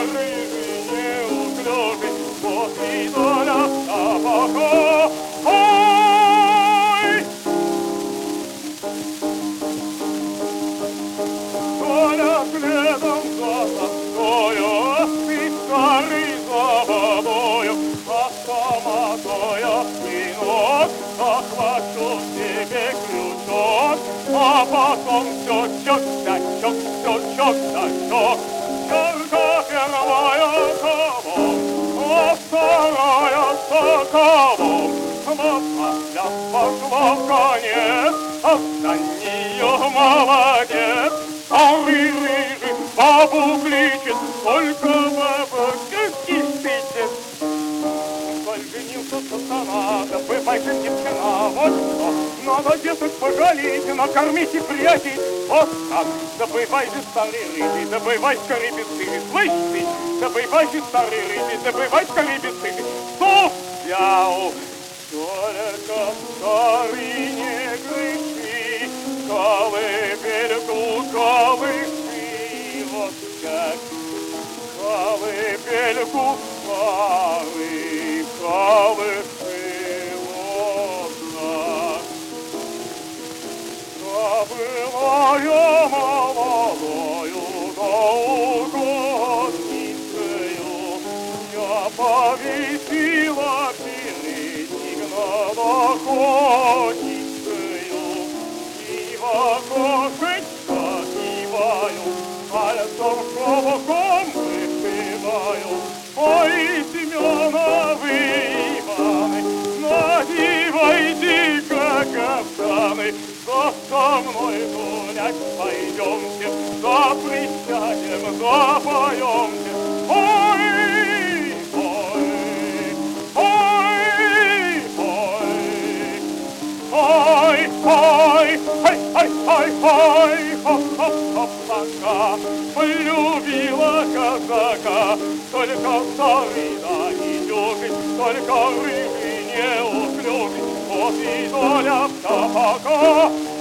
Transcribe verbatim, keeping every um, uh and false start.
рыжий, неуклюжий, вот и доля табака. Ой! Доля следом за тоскою, ты старый за водою, а сама тоя спинок, захвачу себе крючок, а потом все чок-да-чок, все чок-да-чок. Чарка первая кого, а вторая стаканом, бабка пошла в конец, отстань ее, молодец. Старый рыжий бабу кличет, только бабушка кистычет. Коль женился сатана, забывай же девчина, вот что. Надо деток пожалеть, накормить и прятить. Вот так, забывай же старый рыжий, забывай скорее бесстыжий. Слышь ты, забывай же старый рыжий, забывай скорее бесстыжий. Стоп, взял, только старый не греши, колыбельку колыши, вот как колыбельку пары колыши, вот так. Забыла я молодою долготницею, я повесила передник над охотницею, и в окошечко киваю, пальцем шелком вышиваю. Ой, Семеновы Иваны, надевайте как кафтаны, да со мной гулять пойдемте, да присядем, да поемте. Ой, ой, ой, ой, ой, ой, ой, ой, ой, ой, хоп-хоп-хоп-хока, полюбила казака, только старый да недюжий, только рыжий неуклюжий, вот и доля табака.